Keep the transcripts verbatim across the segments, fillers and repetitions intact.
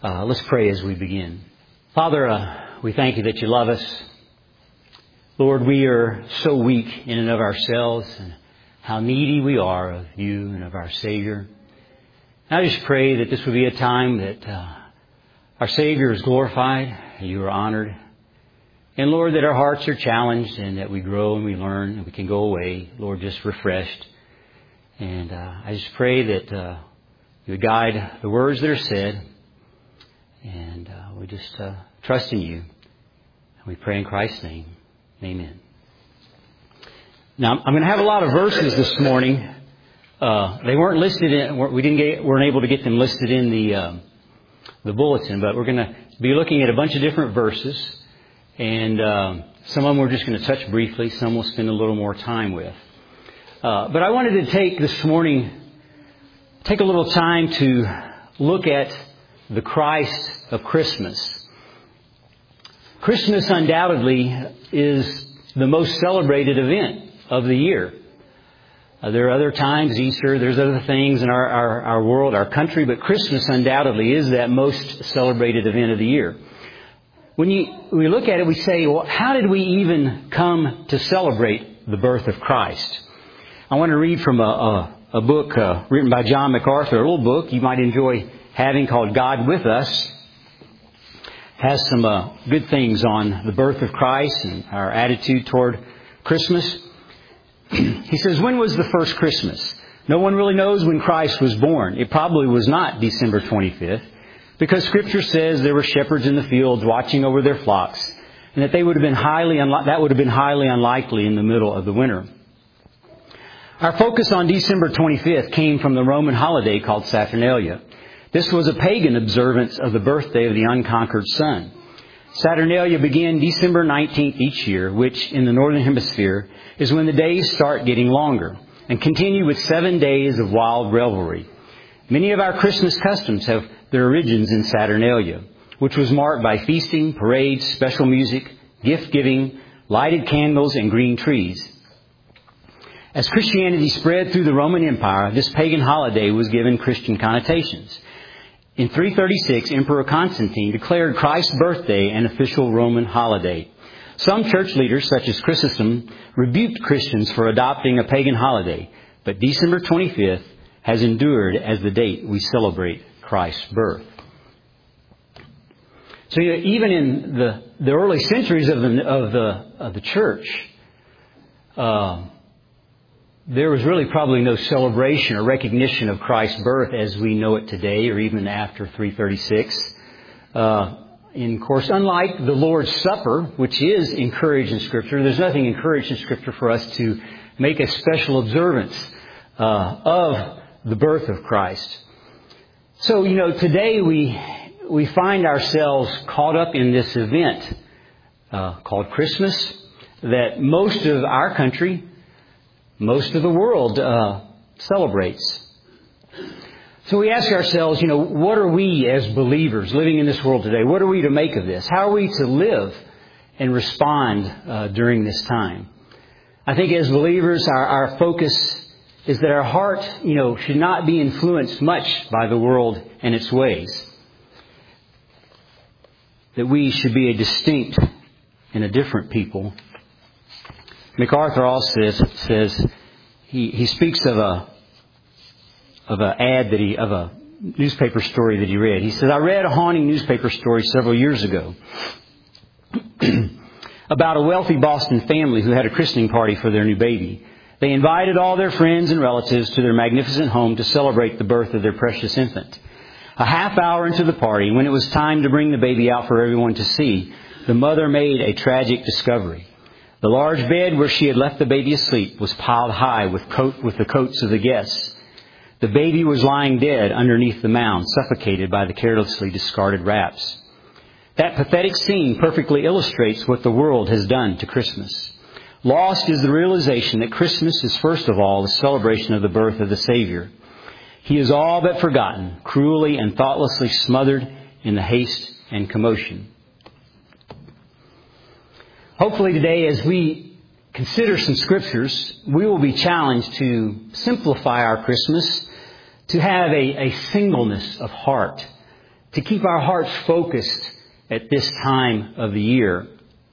Uh, let's pray as we begin. Father, uh, we thank you that you love us. Lord, we are so weak in and of ourselves, and how needy we are of you and of our Savior. I just pray that this would be a time that uh, our Savior is glorified, you are honored. And Lord, that our hearts are challenged and that we grow and we learn and we can go away, Lord, just refreshed. And uh, I just pray that uh, you would guide the words that are said. And uh, we just uh, trust in you. And we pray in Christ's name. Amen. Now, I'm going to have a lot of verses this morning. Uh, they weren't listed in, we didn't get, weren't able to get them listed in the, uh, the bulletin, but we're going to be looking at a bunch of different verses. And uh, some of them we're just going to touch briefly. Some we'll spend a little more time with. Uh, but I wanted to take this morning, take a little time to look at the Christ of Christmas. Christmas undoubtedly is the most celebrated event of the year. Uh, there are other times, Easter, there's other things in our, our, our world, our country, but Christmas undoubtedly is that most celebrated event of the year. When you, we look at it, we say, well, how did we even come to celebrate the birth of Christ? I want to read from a, a, a book uh, written by John MacArthur, a little book you might enjoy having, called God With Us. Has some uh, good things on the birth of Christ and our attitude toward Christmas. He says, when was the first Christmas? No one really knows when Christ was born. It probably was not December twenty-fifth, because Scripture says there were shepherds in the fields watching over their flocks, and that they would have been highly unli- that would have been highly unlikely in the middle of the winter. Our focus on December twenty-fifth came from the Roman holiday called Saturnalia. This was a pagan observance of the birthday of the unconquered sun. Saturnalia began December nineteenth each year, which in the Northern Hemisphere is when the days start getting longer, and continue with seven days of wild revelry. Many of our Christmas customs have their origins in Saturnalia, which was marked by feasting, parades, special music, gift-giving, lighted candles, and green trees. As Christianity spread through the Roman Empire, this pagan holiday was given Christian connotations. In three thirty-six, Emperor Constantine declared Christ's birthday an official Roman holiday. Some church leaders, such as Chrysostom, rebuked Christians for adopting a pagan holiday, but December twenty-fifth has endured as the date we celebrate Christ's birth. So you know, even in the, the early centuries of the of the of the church, uh, there was really probably no celebration or recognition of Christ's birth as we know it today, or even after three thirty-six. Uh, and of course, unlike the Lord's Supper, which is encouraged in Scripture, there's nothing encouraged in Scripture for us to make a special observance uh, of the birth of Christ. So, you know, today we we find ourselves caught up in this event uh, called Christmas that most of our country, most of the world uh, celebrates. So we ask ourselves, you know, what are we as believers living in this world today? What are we to make of this? How are we to live and respond uh, during this time? I think as believers, our, our focus is that our heart, you know, should not be influenced much by the world and its ways. That we should be a distinct and a different people. MacArthur also says, says he, he speaks of a of an ad that he of a newspaper story that he read. He says, I read a haunting newspaper story several years ago about a wealthy Boston family who had a christening party for their new baby. They invited all their friends and relatives to their magnificent home to celebrate the birth of their precious infant. A half hour into the party, when it was time to bring the baby out for everyone to see, the mother made a tragic discovery. The large bed where she had left the baby asleep was piled high with coat with the coats of the guests. The baby was lying dead underneath the mound, suffocated by the carelessly discarded wraps. That pathetic scene perfectly illustrates what the world has done to Christmas. Lost is the realization that Christmas is first of all the celebration of the birth of the Savior. He is all but forgotten, cruelly and thoughtlessly smothered in the haste and commotion. Hopefully today, as we consider some scriptures, we will be challenged to simplify our Christmas, to have a, a singleness of heart, to keep our hearts focused at this time of the year.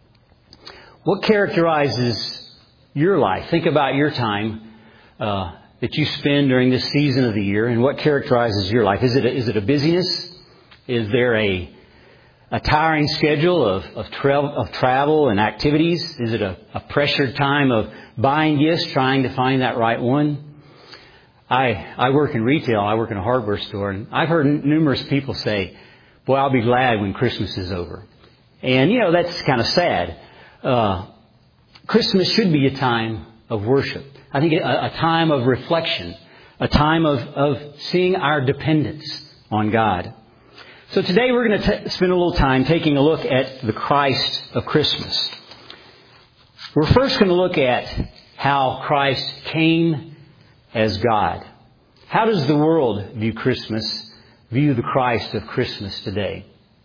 What characterizes your life? Think about your time uh, that you spend during this season of the year, and what characterizes your life? Is it a, is it a busyness? Is there a a tiring schedule of of, tra- of travel and activities? Is it a, a pressured time of buying gifts, trying to find that right one? I I work in retail. I work in a hardware store, and I've heard n- numerous people say, "Boy, I'll be glad when Christmas is over." And you know, that's kind of sad. Uh, Christmas should be a time of worship. I think a, a time of reflection, a time of, of seeing our dependence on God. So today we're going to t- spend a little time taking a look at the Christ of Christmas. We're first going to look at how Christ came as God. How does the world view Christmas, view the Christ of Christmas today?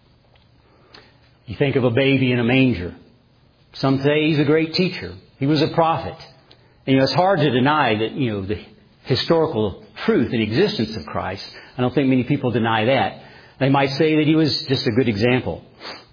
You think of a baby in a manger. Some say he's a great teacher. He was a prophet. And, you know, it's hard to deny that, you know, the historical truth and existence of Christ. I don't think many people deny that. They might say that he was just a good example.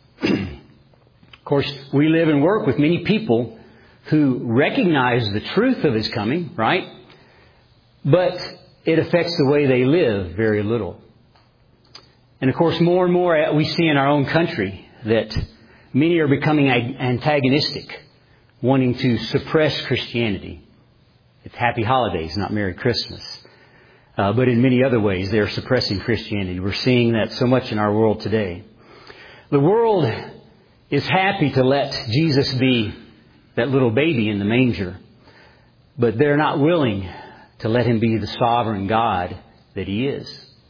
Of course, we live and work with many people who recognize the truth of his coming, right? But it affects the way they live very little. And of course, more and more we see in our own country that many are becoming antagonistic, wanting to suppress Christianity. It's Happy Holidays, not Merry Christmas. Uh, but in many other ways, they're suppressing Christianity. We're seeing that so much in our world today. The world is happy to let Jesus be that little baby in the manger, but they're not willing to let him be the sovereign God that he is.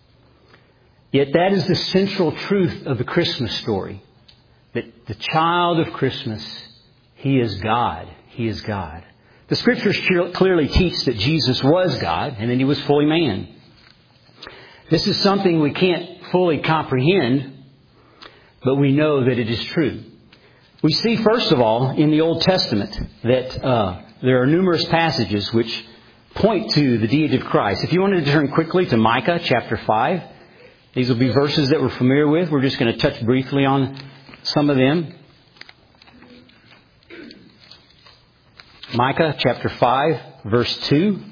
Yet that is the central truth of the Christmas story, that the child of Christmas, he is God. He is God. The Scriptures clearly teach that Jesus was God and that he was fully man. This is something we can't fully comprehend, but we know that it is true. We see, first of all, in the Old Testament that uh, there are numerous passages which point to the deity of Christ. If you wanted to turn quickly to Micah chapter five, these will be verses that we're familiar with. We're just going to touch briefly on some of them. Micah chapter five, verse two.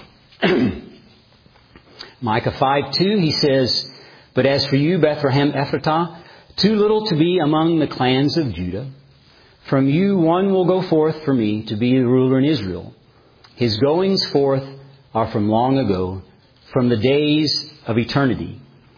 Micah five two, he says, "But as for you, Bethlehem Ephratah, too little to be among the clans of Judah. From you one will go forth for me to be the ruler in Israel. His goings forth are from long ago, from the days of eternity."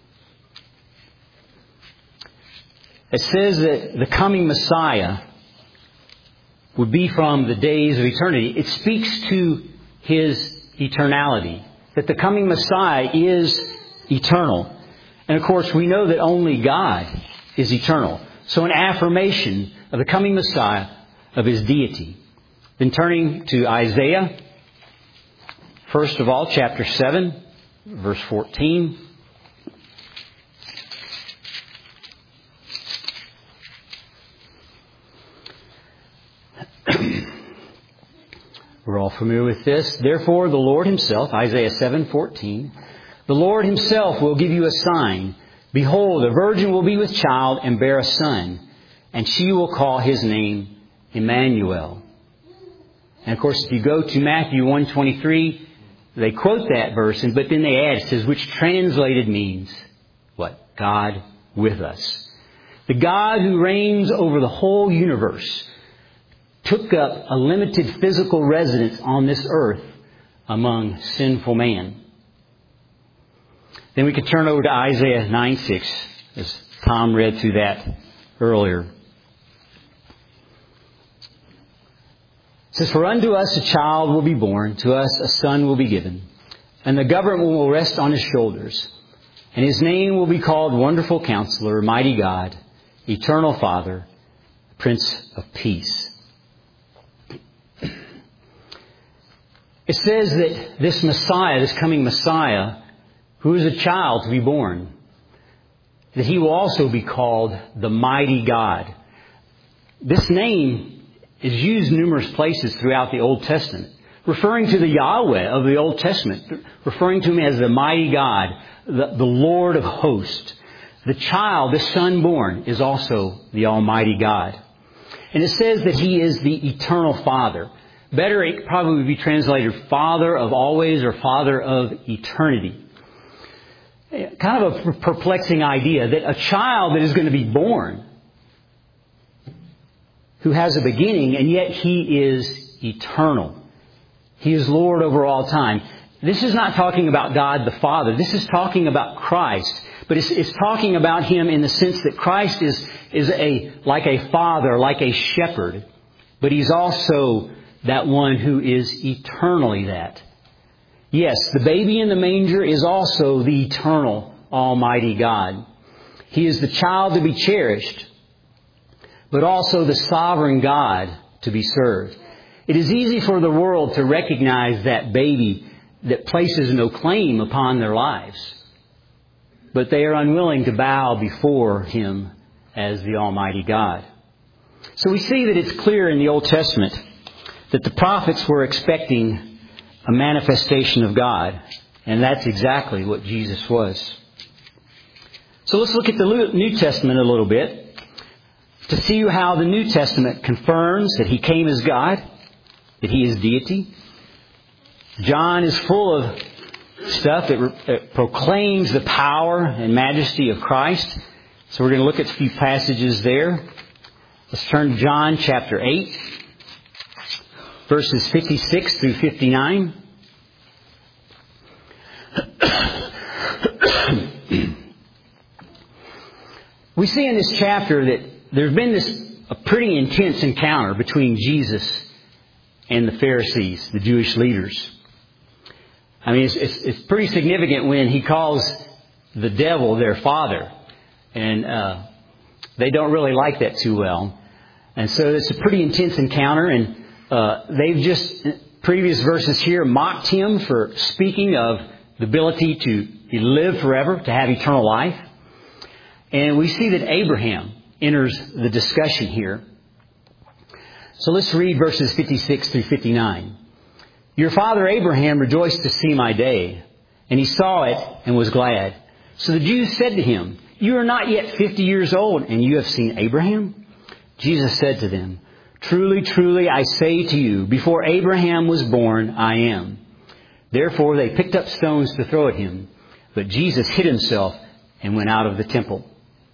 It says that the coming Messiah would be from the days of eternity. It speaks to his eternality, that the coming Messiah is eternal. And of course, we know that only God is eternal. So an affirmation of the coming Messiah, of his deity. Then turning to Isaiah, first of all, chapter seven, verse fourteen. We're all familiar with this. "Therefore, the Lord himself," Isaiah seven fourteen, "the Lord himself will give you a sign. Behold, a virgin will be with child and bear a son, and she will call his name Emmanuel." And of course, if you go to Matthew one twenty-three, they quote that verse, but then they add, it says, which translated means, what? God with us. The God who reigns over the whole universe took up a limited physical residence on this earth among sinful man. Then we could turn over to Isaiah nine six, as Tom read through that earlier. It says, "For unto us a child will be born, to us a son will be given, and the government will rest on his shoulders. And his name will be called Wonderful Counselor, Mighty God, Eternal Father, Prince of Peace." It says that this Messiah, this coming Messiah, who is a child to be born, that he will also be called the Mighty God. This name is used numerous places throughout the Old Testament, referring to the Yahweh of the Old Testament, referring to him as the Mighty God, the, the Lord of hosts. the child, the son born, is also the Almighty God. And it says that He is the eternal Father. Better, it probably would be translated Father of always or Father of eternity. Kind of a perplexing idea that a child that is going to be born, who has a beginning, and yet He is eternal. He is Lord over all time. This is not talking about God the Father. This is talking about Christ. But it's, it's talking about Him in the sense that Christ is, is a, like a father, like a shepherd. But He's also that one who is eternally that. Yes, the baby in the manger is also the eternal Almighty God. He is the child to be cherished, but also the sovereign God to be served. It is easy for the world to recognize that baby that places no claim upon their lives, but they are unwilling to bow before Him as the Almighty God. So we see that it's clear in the Old Testament that the prophets were expecting a manifestation of God, and that's exactly what Jesus was. So let's look at the New Testament a little bit to see how the New Testament confirms that He came as God, that He is deity. John is full of stuff that, re- that proclaims the power and majesty of Christ. So we're going to look at a few passages there. Let's turn to John chapter eight, verses fifty-six through fifty-nine. We see in this chapter that there's been this a pretty intense encounter between Jesus and the Pharisees, the Jewish leaders. I mean, it's, it's, it's pretty significant when He calls the devil their father. And uh, they don't really like that too well. And so it's a pretty intense encounter. And uh, they've just, previous verses here, mocked Him for speaking of the ability to live forever, to have eternal life. And we see that Abraham enters the discussion here. So let's read verses fifty-six through fifty-nine. Your father Abraham rejoiced to see my day, and he saw it and was glad. So the Jews said to him, you are not yet fifty years old, and you have seen Abraham? Jesus said to them, truly, truly, I say to you, before Abraham was born, I am. Therefore they picked up stones to throw at Him, but Jesus hid Himself and went out of the temple.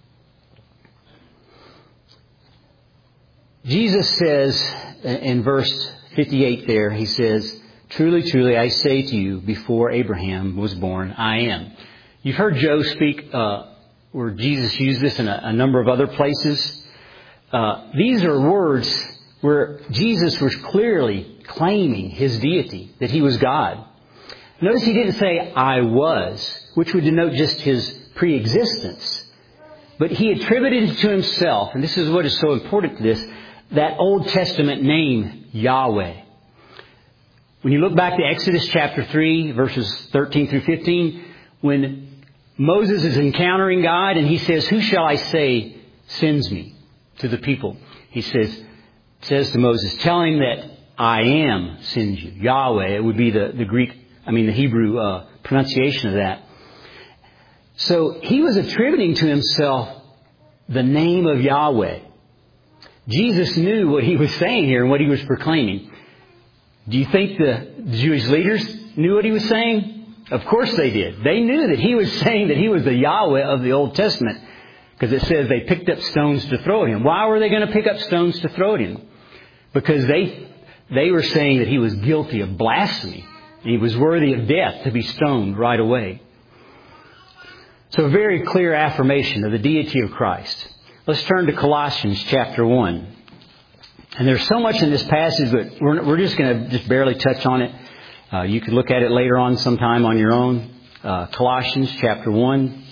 Jesus says in verse fifty-eight there, He says, truly, truly, I say to you, before Abraham was born, I am. You've heard Joe speak uh, where Jesus used this in a, a number of other places. Uh, these are words where Jesus was clearly claiming His deity, that He was God. Notice He didn't say, I was, which would denote just His pre-existence. But He attributed to Himself, and this is what is so important to this, that Old Testament name, Yahweh. When you look back to Exodus chapter three, verses thirteen through fifteen, when Moses is encountering God and he says, who shall I say sends me to the people? He says, says to Moses, tell him that I am sends you. Yahweh, it would be the, the Greek, I mean the Hebrew uh, pronunciation of that. So he was attributing to himself the name of Yahweh. Jesus knew what He was saying here and what He was proclaiming. Do you think the Jewish leaders knew what He was saying? Of course they did. They knew that He was saying that He was the Yahweh of the Old Testament, because it says they picked up stones to throw at Him. Why were they going to pick up stones to throw at Him? Because they they were saying that He was guilty of blasphemy. And He was worthy of death to be stoned right away. So a very clear affirmation of the deity of Christ. Let's turn to Colossians chapter one. And there's so much in this passage, but we're, we're just going to just barely touch on it. Uh, you can look at it later on sometime on your own. Uh, Colossians chapter one.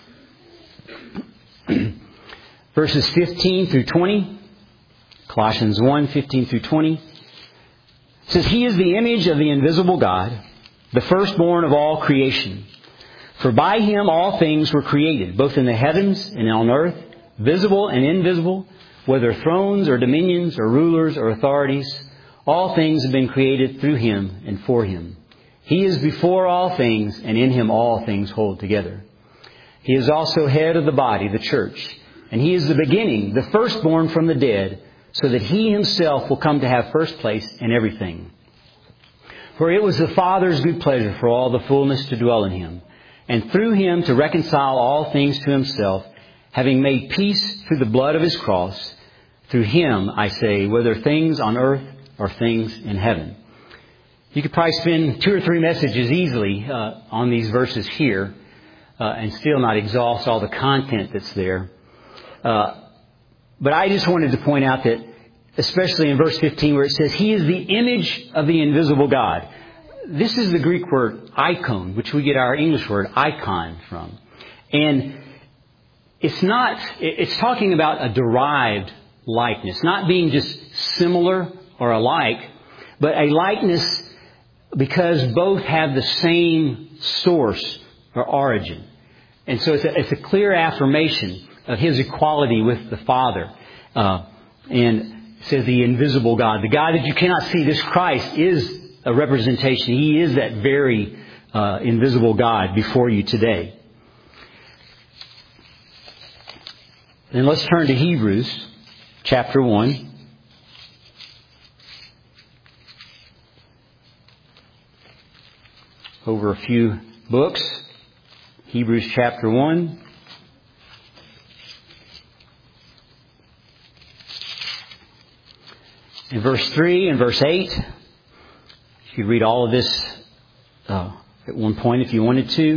Verses fifteen through twenty. Colossians one, fifteen through twenty. It says, He is the image of the invisible God, the firstborn of all creation. For by Him all things were created, both in the heavens and on earth, visible and invisible, whether thrones or dominions or rulers or authorities, all things have been created through Him and for Him. He is before all things, and in Him all things hold together. He is also head of the body, the church. And He is the beginning, the firstborn from the dead, so that He Himself will come to have first place in everything. For it was the Father's good pleasure for all the fullness to dwell in Him, and through Him to reconcile all things to Himself, having made peace through the blood of His cross. Through Him, I say, whether things on earth or things in heaven. You could probably spend two or three messages easily uh, on these verses here uh, and still not exhaust all the content that's there. Uh, but I just wanted to point out that, especially in verse fifteen, where it says, He is the image of the invisible God. This is the Greek word icon, which we get our English word icon from. And it's not, it's talking about a derived likeness, not being just similar or alike, but a likeness because both have the same source or origin. And so it's a, it's a clear affirmation of His equality with the Father. Uh, and it says the invisible God. The God that you cannot see, this Christ, is a representation. He is that very uh, invisible God before you today. Then let's turn to Hebrews chapter one. Over a few books. Hebrews chapter one. In verse three and verse eight. You could read all of this uh, at one point if you wanted to.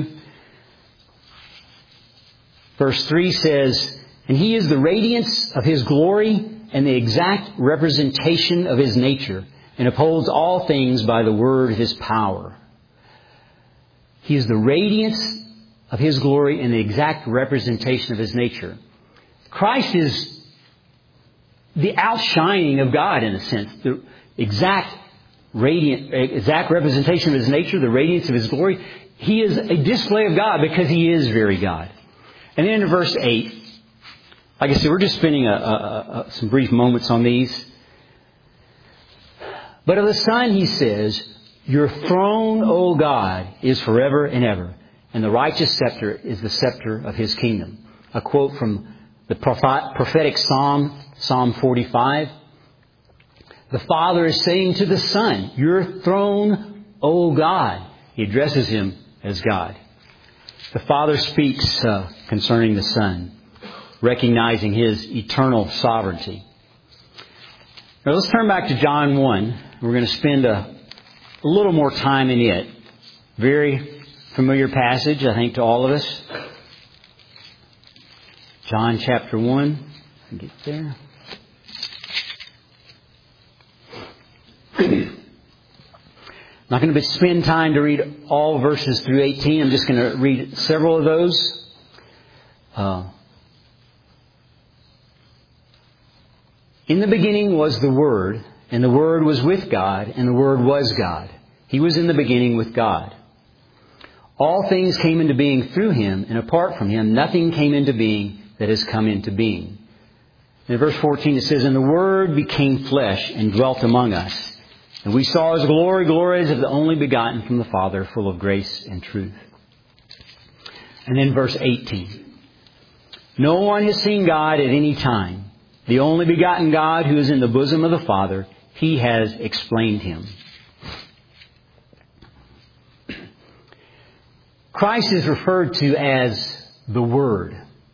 Verse three says, And He is the radiance of His glory and the exact representation of His nature, and upholds all things by the word of His power. He is the radiance of His glory and the exact representation of His nature. Christ is the outshining of God, in a sense. The exact radiant, exact representation of His nature, the radiance of His glory. He is a display of God because He is very God. And then in verse eight, like I said, we're just spending a, a, a, some brief moments on these. But of the Son, He says, Your throne, O God, is forever and ever, and the righteous scepter is the scepter of His kingdom. A quote from the prophetic psalm, Psalm forty-five. The Father is saying to the Son, Your throne, O God. He addresses Him as God. The Father speaks uh, concerning the Son, recognizing His eternal sovereignty. Now let's turn back to John one. We're going to spend a, a little more time in it. Very familiar passage, I think, to all of us. John chapter one. Get there. I'm not going to spend time to read all verses through eighteen. I'm just going to read several of those. Uh, In the beginning was the Word, and the Word was with God, and the Word was God. He was in the beginning with God. All things came into being through Him, and apart from Him, nothing came into being that has come into being. In verse fourteen it says, And the Word became flesh and dwelt among us. And we saw His glory, glory as of the only begotten from the Father, full of grace and truth. And then verse eighteen. No one has seen God at any time. The only begotten God who is in the bosom of the Father, He has explained Him. Christ is referred to as the Word.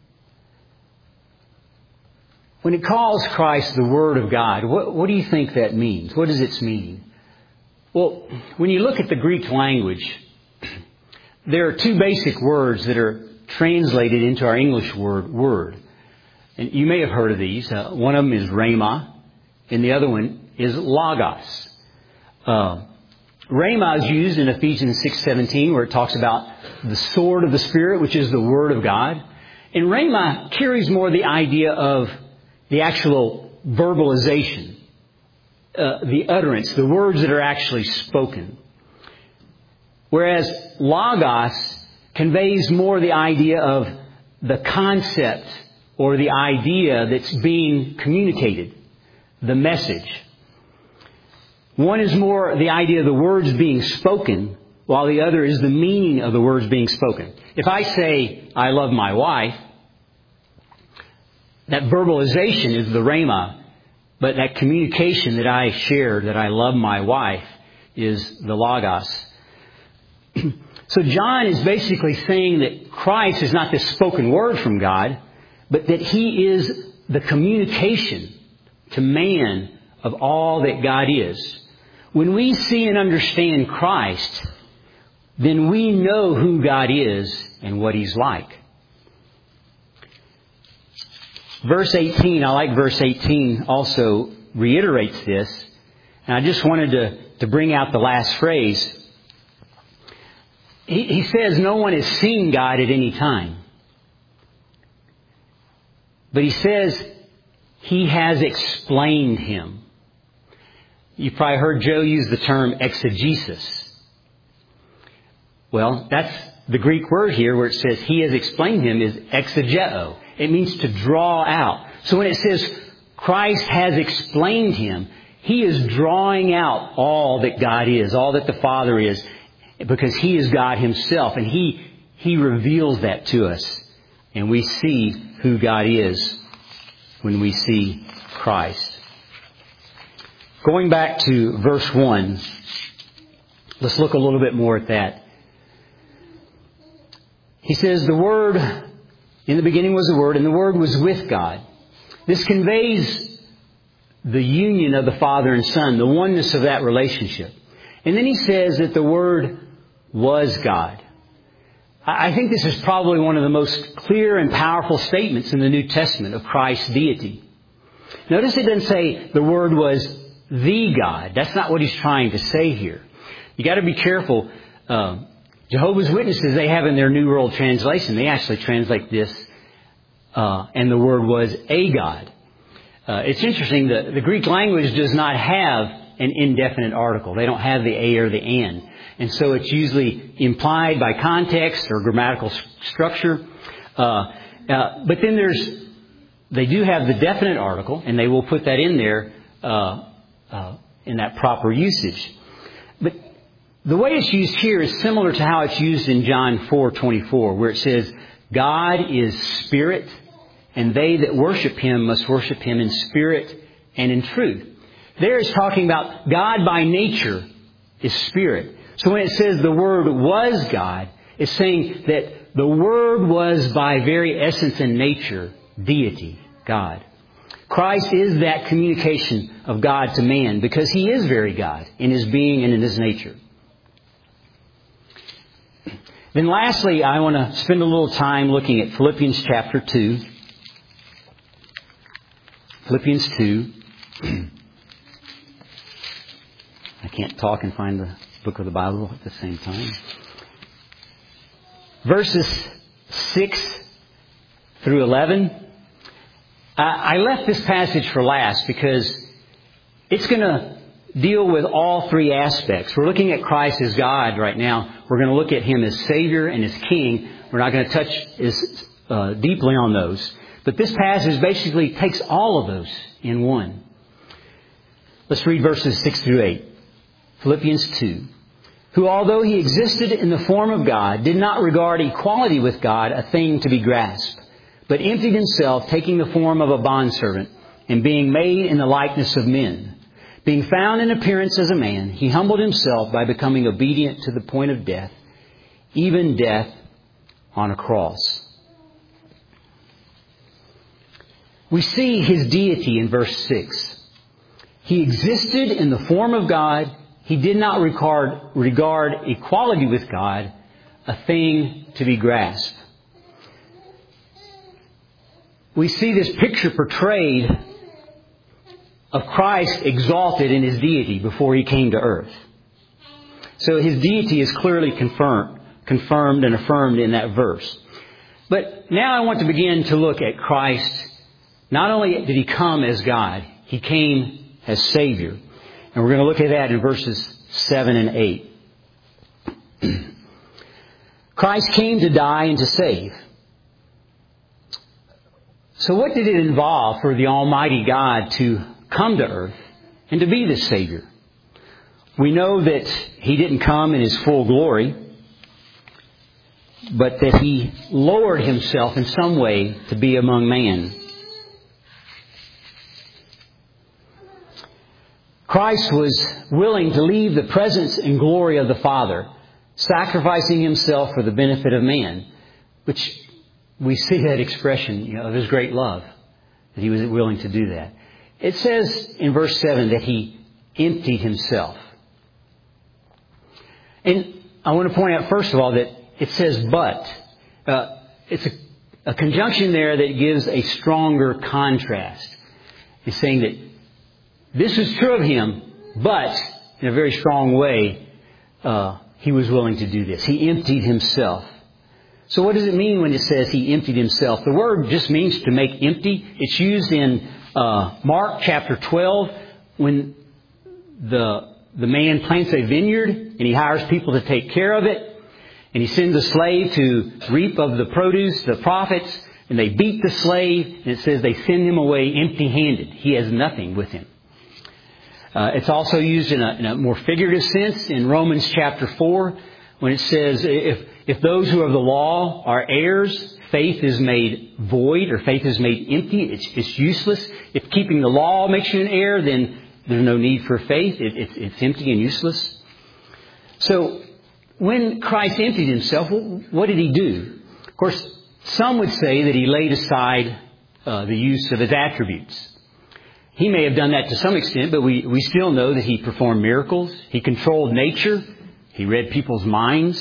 When it calls Christ the Word of God, what, what do you think that means? What is its meaning? Well, when you look at the Greek language, there are two basic words that are translated into our English word, word. And you may have heard of these. Uh, one of them is rhema, and the other one is logos. Uh, rhema is used in Ephesians six seventeen, where it talks about the sword of the Spirit, which is the Word of God. And rhema carries more the idea of the actual verbalization, uh, the utterance, the words that are actually spoken. Whereas logos conveys more the idea of the concept or the idea that's being communicated, the message. One is more the idea of the words being spoken, while the other is the meaning of the words being spoken. If I say, I love my wife, that verbalization is the rhema, but that communication that I share, that I love my wife, is the logos. So John is basically saying that Christ is not this spoken word from God, but that He is the communication to man of all that God is. When we see and understand Christ, then we know who God is and what He's like. Verse eighteen, I like verse eighteen, also reiterates this. And I just wanted to, to bring out the last phrase. He, he says no one has seen God at any time. But He says He has explained Him. You've probably heard Joe use the term exegesis. Well, that's the Greek word here where it says He has explained Him is exegeo. It means to draw out. So when it says Christ has explained Him, He is drawing out all that God is, all that the Father is, because He is God Himself. And He, He reveals that to us. And we see who God is when we see Christ. Going back to verse one, let's look a little bit more at that. He says, the Word, in the beginning was the Word, and the Word was with God. This conveys the union of the Father and Son, the oneness of that relationship. And then He says that the Word was God. I think this is probably one of the most clear and powerful statements in the New Testament of Christ's deity. Notice it doesn't say the Word was the God. That's not what He's trying to say here. You got to be careful. Uh, Jehovah's Witnesses, they have in their New World Translation, they actually translate this, uh, and the Word was a God. Uh, it's interesting, the, the Greek language does not have an indefinite article. They don't have the a or the and. And so it's usually implied by context or grammatical st- structure. Uh, uh, but then there's, they do have the definite article, and they will put that in there uh, uh, in that proper usage. But the way it's used here is similar to how it's used in John four twenty-four, where it says, God is spirit, and they that worship Him must worship Him in spirit and in truth. There it's talking about God by nature is spirit. So when it says the Word was God, it's saying that the Word was by very essence and nature deity, God. Christ is that communication of God to man because He is very God in His being and in His nature. Then lastly, I want to spend a little time looking at Philippians chapter two. Philippians two. I can't talk and find the book of the Bible at the same time. Verses six through eleven. I left this passage for last because it's going to deal with all three aspects. We're looking at Christ as God right now. We're going to look at Him as Savior and as King. We're not going to touch as uh, deeply on those. But this passage basically takes all of those in one. Let's read verses six through eight. Philippians two. Who, although He existed in the form of God, did not regard equality with God a thing to be grasped, but emptied Himself, taking the form of a bondservant, and being made in the likeness of men. Being found in appearance as a man, He humbled Himself by becoming obedient to the point of death, even death on a cross. We see His deity in verse six. He existed in the form of God. He did not regard, regard equality with God a thing to be grasped. We see this picture portrayed of Christ exalted in His deity before He came to earth. So His deity is clearly confirmed, confirmed and affirmed in that verse. But now I want to begin to look at Christ. Not only did He come as God, He came as Savior. And we're going to look at that in verses seven and eight. Christ came to die and to save. So what did it involve for the Almighty God to come to earth and to be the Savior? we know that He didn't come in His full glory, but that He lowered Himself in some way to be among man. Christ was willing to leave the presence and glory of the Father, sacrificing Himself for the benefit of man, which we see that expression, you know, of His great love, that He was willing to do that. It says in verse seven that He emptied Himself. And I want to point out, first of all, that it says but. Uh, it's a, a conjunction there that gives a stronger contrast. It's saying that this is true of Him, but in a very strong way, uh, He was willing to do this. He emptied Himself. So what does it mean when it says He emptied Himself? The word just means to make empty. It's used in uh, Mark chapter twelve when the the man plants a vineyard and he hires people to take care of it. And he sends a slave to reap of the produce, the profits, and they beat the slave. And it says they send him away empty-handed. He has nothing with him. Uh, it's also used in a, in a more figurative sense in Romans chapter four when it says if if those who are of the law are heirs, faith is made void or faith is made empty. It's, it's useless. If keeping the law makes you an heir, then there's no need for faith. It, it, it's empty and useless. So when Christ emptied Himself, what did He do? Of course, some would say that He laid aside uh, the use of His attributes. He may have done that to some extent, but we, we still know that He performed miracles. He controlled nature. He read people's minds.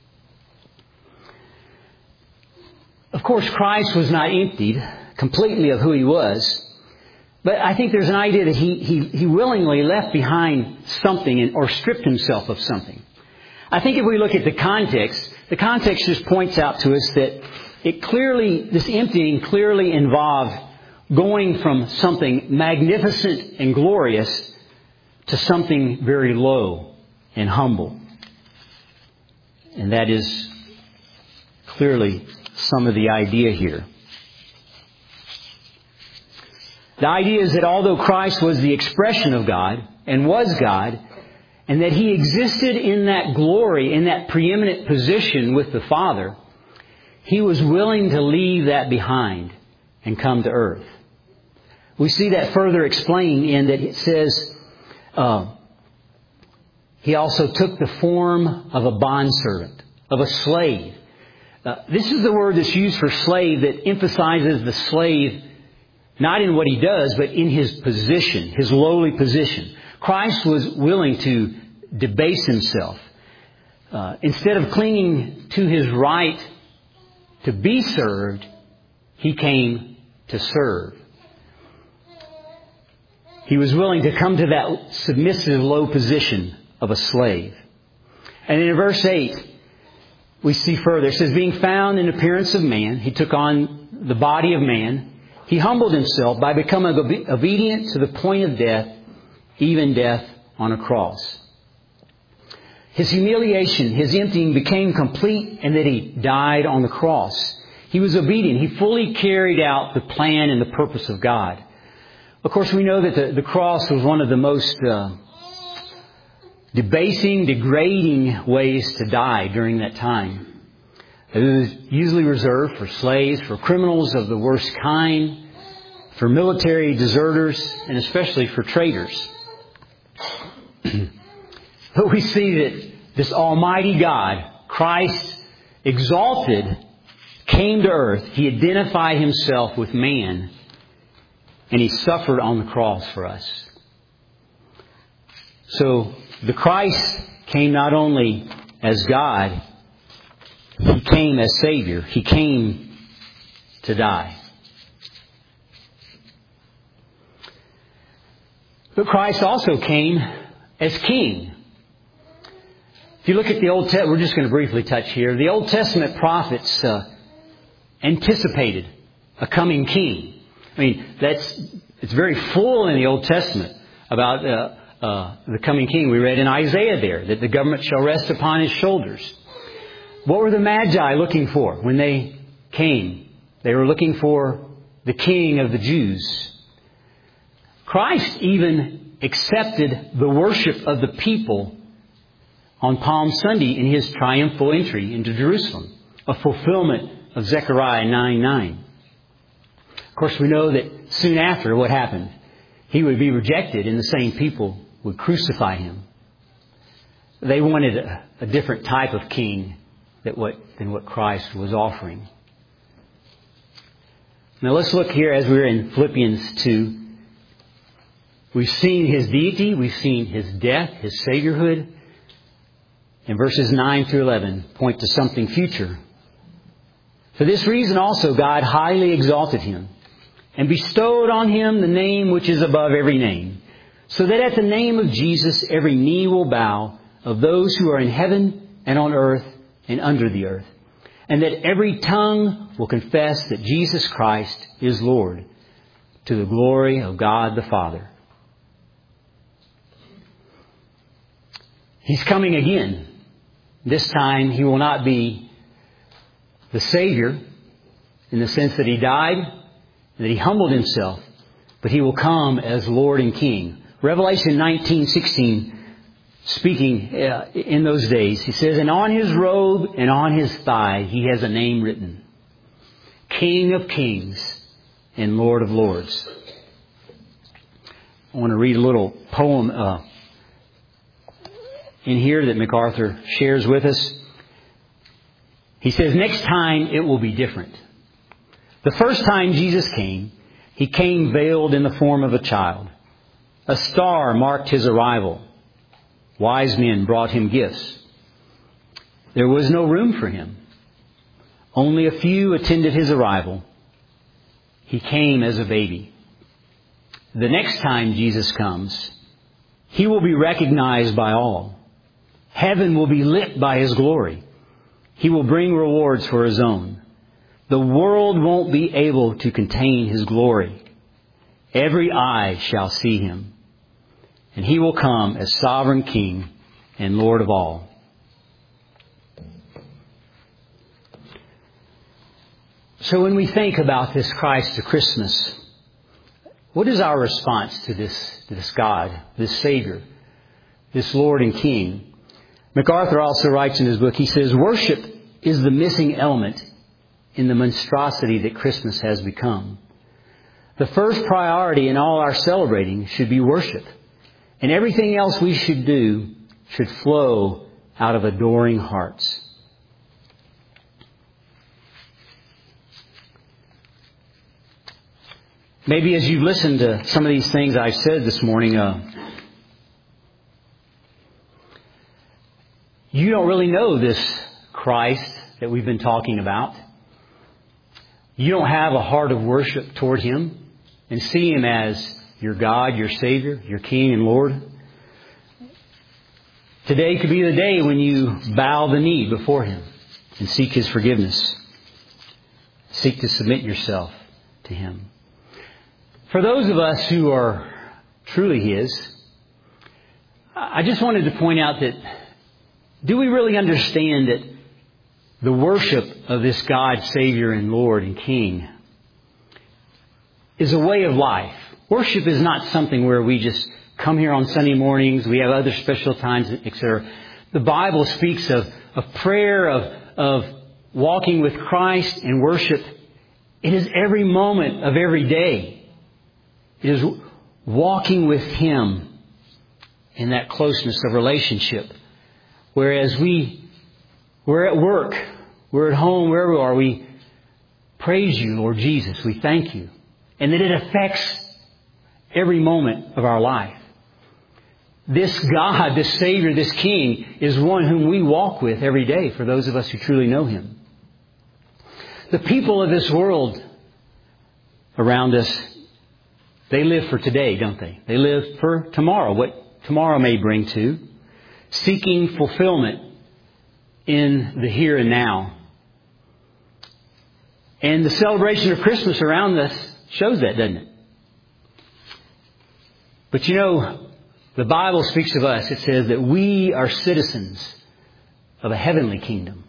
Of course, Christ was not emptied completely of who He was. But I think there's an idea that He, he, he willingly left behind something and, or stripped Himself of something. I think if we look at the context, the context just points out to us that it clearly, this emptying clearly involved going from something magnificent and glorious to something very low and humble. And that is clearly some of the idea here. The idea is that although Christ was the expression of God and was God, and that He existed in that glory, in that preeminent position with the Father, He was willing to leave that behind and come to earth. We see that further explained in that it says, uh, He also took the form of a bondservant, of a slave. Uh, this is the word that's used for slave that emphasizes the slave not in what he does, but in his position, his lowly position. Christ was willing to debase Himself. Uh, instead of clinging to His right to be served, He came to serve. He was willing to come to that submissive, low position of a slave. And in verse eight, we see further. It says, being found in appearance of man, He took on the body of man. He humbled Himself by becoming obedient to the point of death, even death on a cross. His humiliation, His emptying became complete in that He died on the cross. He was obedient. He fully carried out the plan and the purpose of God. Of course, we know that the, the cross was one of the most uh, debasing, degrading ways to die during that time. It was usually reserved for slaves, for criminals of the worst kind, for military deserters, and especially for traitors. But we see that this Almighty God, Christ exalted, came to earth. He identified Himself with man, and He suffered on the cross for us. So the Christ came not only as God, He came as Savior. He came to die. But Christ also came as King. If you look at the Old Testament, we're just going to briefly touch here. The Old Testament prophets uh, anticipated a coming King. I mean, that's it's very full in the Old Testament about uh, uh, the coming King. We read in Isaiah there that the government shall rest upon His shoulders. What were the Magi looking for when they came? They were looking for the King of the Jews. Christ even accepted the worship of the people on Palm Sunday in His triumphal entry into Jerusalem, a fulfillment of Zechariah nine nine. Of course, we know that soon after, what happened? He would be rejected and the same people would crucify Him. They wanted a, a different type of king that what, than what Christ was offering. Now let's look here as we're in Philippians two. We've seen His deity, we've seen His death, His Saviorhood. And verses nine through eleven point to something future. For this reason also God highly exalted Him and bestowed on Him the name which is above every name, so that at the name of Jesus every knee will bow, of those who are in heaven and on earth and under the earth, and that every tongue will confess that Jesus Christ is Lord, to the glory of God the Father. He's coming again. This time He will not be the Savior in the sense that He died, that He humbled Himself, but He will come as Lord and King. Revelation nineteen sixteen, speaking uh, in those days, He says, and on His robe and on His thigh He has a name written, King of Kings and Lord of Lords. I want to read a little poem uh, in here that MacArthur shares with us. He says, next time it will be different. The first time Jesus came, He came veiled in the form of a child. A star marked His arrival. Wise men brought Him gifts. There was no room for Him. Only a few attended His arrival. He came as a baby. The next time Jesus comes, He will be recognized by all. Heaven will be lit by His glory. He will bring rewards for His own. The world won't be able to contain His glory. Every eye shall see Him. And He will come as sovereign King and Lord of all. So when we think about this Christ of Christmas, what is our response to this, to this God, this Savior, this Lord and King? MacArthur also writes in his book, he says, worship is the missing element in the monstrosity that Christmas has become. The first priority in all our celebrating should be worship. And everything else we should do should flow out of adoring hearts. Maybe as you listen to some of these things I've said this morning, uh, you don't really know this Christ that we've been talking about. You don't have a heart of worship toward Him and see Him as your God, your Savior, your King and Lord. Today could be the day when you bow the knee before Him and seek His forgiveness. Seek to submit yourself to Him. For those of us who are truly His, I just wanted to point out that, do we really understand that the worship of this God, Savior and Lord and King is a way of life? Worship is not something where we just come here on Sunday mornings, we have other special times, et cetera. The Bible speaks of, of prayer, of, of walking with Christ and worship. It is every moment of every day. It is walking with Him in that closeness of relationship. Whereas we, we're at work, we're at home, wherever we are, we praise You, Lord Jesus. We thank You. And that it affects every moment of our life. This God, this Savior, this King is one whom we walk with every day for those of us who truly know Him. The people of this world around us, they live for today, don't they? They live for tomorrow, what tomorrow may bring to, seeking fulfillment in the here and now. And the celebration of Christmas around us shows that, doesn't it? But you know, the Bible speaks of us. It says that we are citizens of a heavenly kingdom.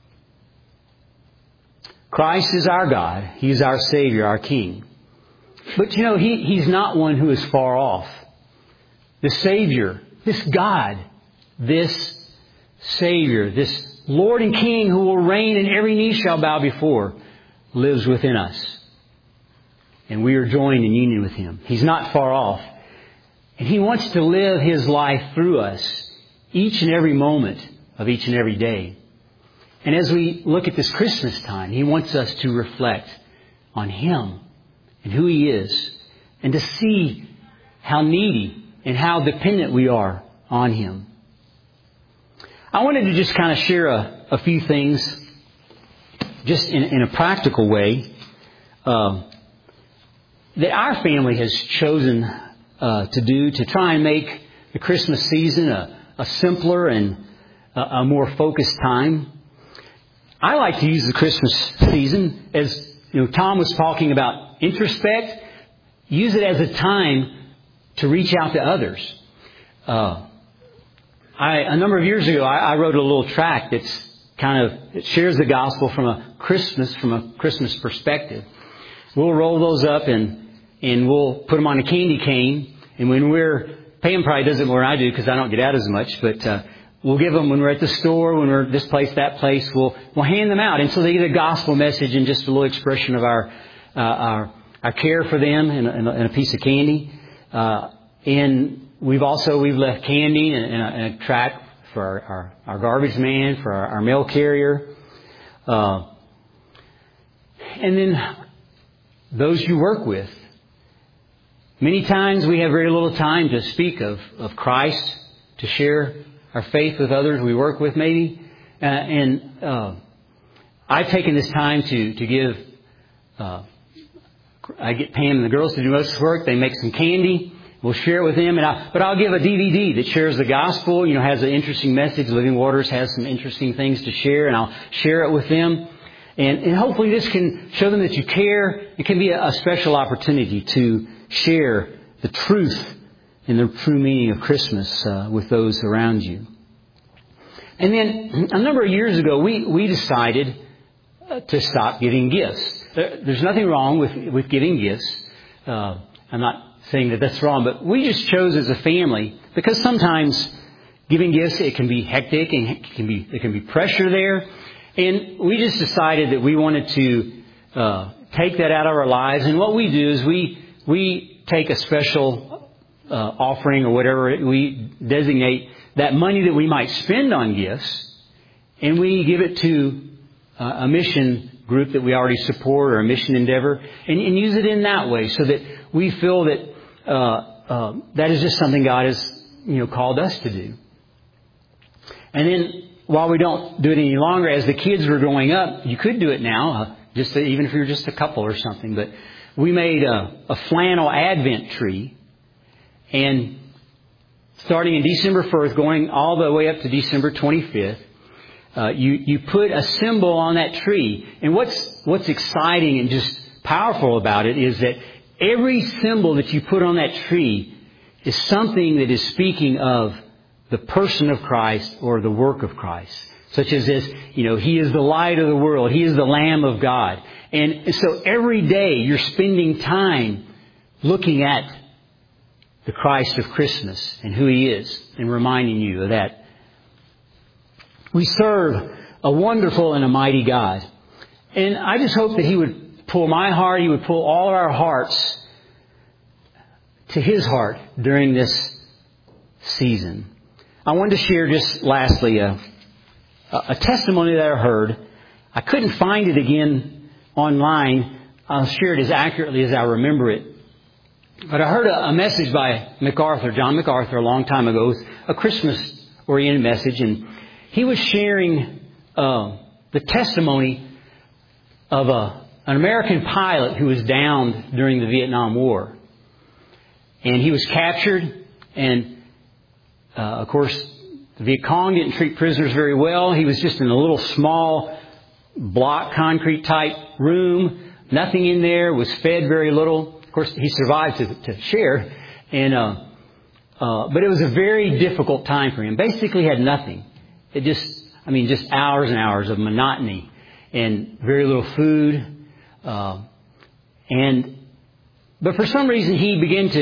Christ is our God. He is our Savior, our King. But you know, he, He's not one who is far off. the Savior, this God, this Savior, this Lord and King who will reign and every knee shall bow before, lives within us. And we are joined in union with Him. He's not far off. And He wants to live His life through us each and every moment of each and every day. And as we look at this Christmas time, He wants us to reflect on Him and who He is, and to see how needy and how dependent we are on Him. I wanted to just kind of share a, a few things just in, in a practical way uh, that our family has chosen uh, to do to try and make the Christmas season a, a simpler and a, a more focused time. I like to use the Christmas season as, you know, Tom was talking about introspect. Use it as a time to reach out to others. Uh, I, a number of years ago, I, I wrote a little tract that's kind of, it shares the gospel from a Christmas, from a Christmas perspective. We'll roll those up and, and we'll put them on a candy cane. And when we're, Pam probably does it more than I do because I don't get out as much, but, uh, we'll give them when we're at the store, when we're this place, that place, we'll, we'll hand them out. And so they get a gospel message and just a little expression of our, uh, our, our care for them and a, and a piece of candy. Uh, and we've also, we've left candy and, and, a, and a tract for our, our, our garbage man, for our, our mail carrier. Uh, and then those you work with. Many times we have very little time to speak of, of Christ, to share our faith with others we work with maybe. Uh, and uh, I've taken this time to, to give, uh, I get Pam and the girls to do most of the work. They make some candy. We'll share it with them. And I, but I'll give a D V D that shares the gospel, you know, has an interesting message. Living Waters has some interesting things to share, and I'll share it with them. And, and hopefully this can show them that you care. It can be a, a special opportunity to share the truth and the true meaning of Christmas uh, with those around you. And then a number of years ago, we, we decided uh, to stop giving gifts. There, there's nothing wrong with, with giving gifts. Uh, I'm not saying that that's wrong, but we just chose as a family, because sometimes giving gifts, it can be hectic and it can be, it can be pressure there. And we just decided that we wanted to uh, take that out of our lives. And what we do is we, we take a special Uh, offering or whatever, we designate that money that we might spend on gifts, and we give it to uh, a mission group that we already support or a mission endeavor, and, and use it in that way, so that we feel that uh, uh, that is just something God has, you know, called us to do. And then while we don't do it any longer, as the kids were growing up, you could do it now, uh, just to, even if you're just a couple or something. But we made a, a flannel Advent tree. And starting in December first, going all the way up to December twenty-fifth, uh, you, you put a symbol on that tree. And what's, what's exciting and just powerful about it is that every symbol that you put on that tree is something that is speaking of the person of Christ or the work of Christ. Such as this, you know, He is the light of the world. He is the Lamb of God. And so every day you're spending time looking at the Christ of Christmas and who He is, and reminding you of that. We serve a wonderful and a mighty God. And I just hope that He would pull my heart, He would pull all of our hearts to His heart during this season. I wanted to share just lastly a, a testimony that I heard. I couldn't find it again online. I'll share it as accurately as I remember it. But I heard a, a message by MacArthur, John MacArthur, a long time ago. It was a Christmas-oriented message. And he was sharing uh, the testimony of a, an American pilot who was downed during the Vietnam War. And he was captured. And, uh, of course, the Viet Cong didn't treat prisoners very well. He was just in a little small block concrete-type room. Nothing in there. Was fed very little. Of course, he survived to, to share, and uh, uh, but it was a very difficult time for him. Basically, had nothing. It just, I mean, just hours and hours of monotony, and very little food. Uh, and but for some reason, he began to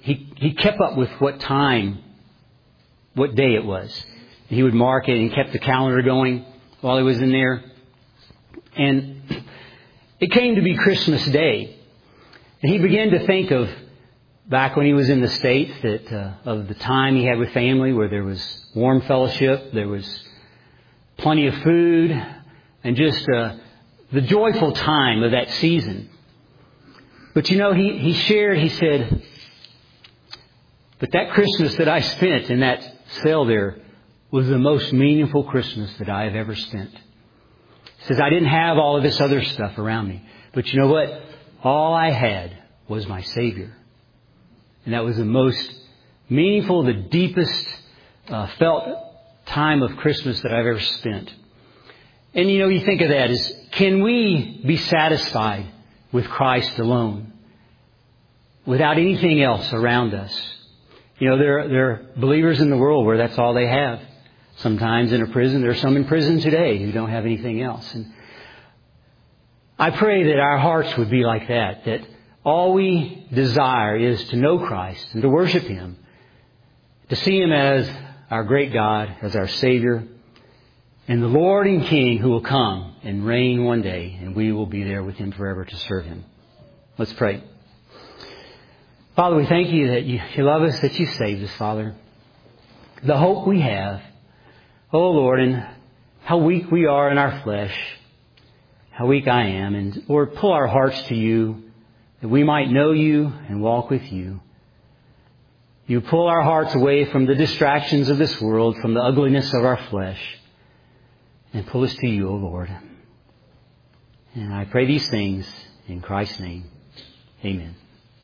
he, he kept up with what time, what day it was. He would mark it and kept the calendar going while he was in there. And it came to be Christmas Day. And he began to think of back when he was in the States, that uh, of the time he had with family where there was warm fellowship, there was plenty of food, and just uh, the joyful time of that season. But you know, he, he shared, he said, but that Christmas that I spent in that cell there was the most meaningful Christmas that I have ever spent. He says, I didn't have all of this other stuff around me. But you know what? All I had was my Savior. And that was the most meaningful, the deepest uh, felt time of Christmas that I've ever spent. And you know, you think of that as, can we be satisfied with Christ alone, without anything else around us? You know, there, there are believers in the world where that's all they have. Sometimes in a prison. There are some in prison today who don't have anything else. And I pray that our hearts would be like that, that all we desire is to know Christ and to worship Him, to see Him as our great God, as our Savior, and the Lord and King who will come and reign one day, and we will be there with Him forever to serve Him. Let's pray. Father, we thank You that You, you love us, that You saved us, Father. The hope we have, oh Lord, and how weak we are in our flesh, how weak I am, and Lord, pull our hearts to You, that we might know You and walk with You. You pull our hearts away from the distractions of this world, from the ugliness of our flesh, and pull us to You, O Lord. And I pray these things in Christ's name. Amen.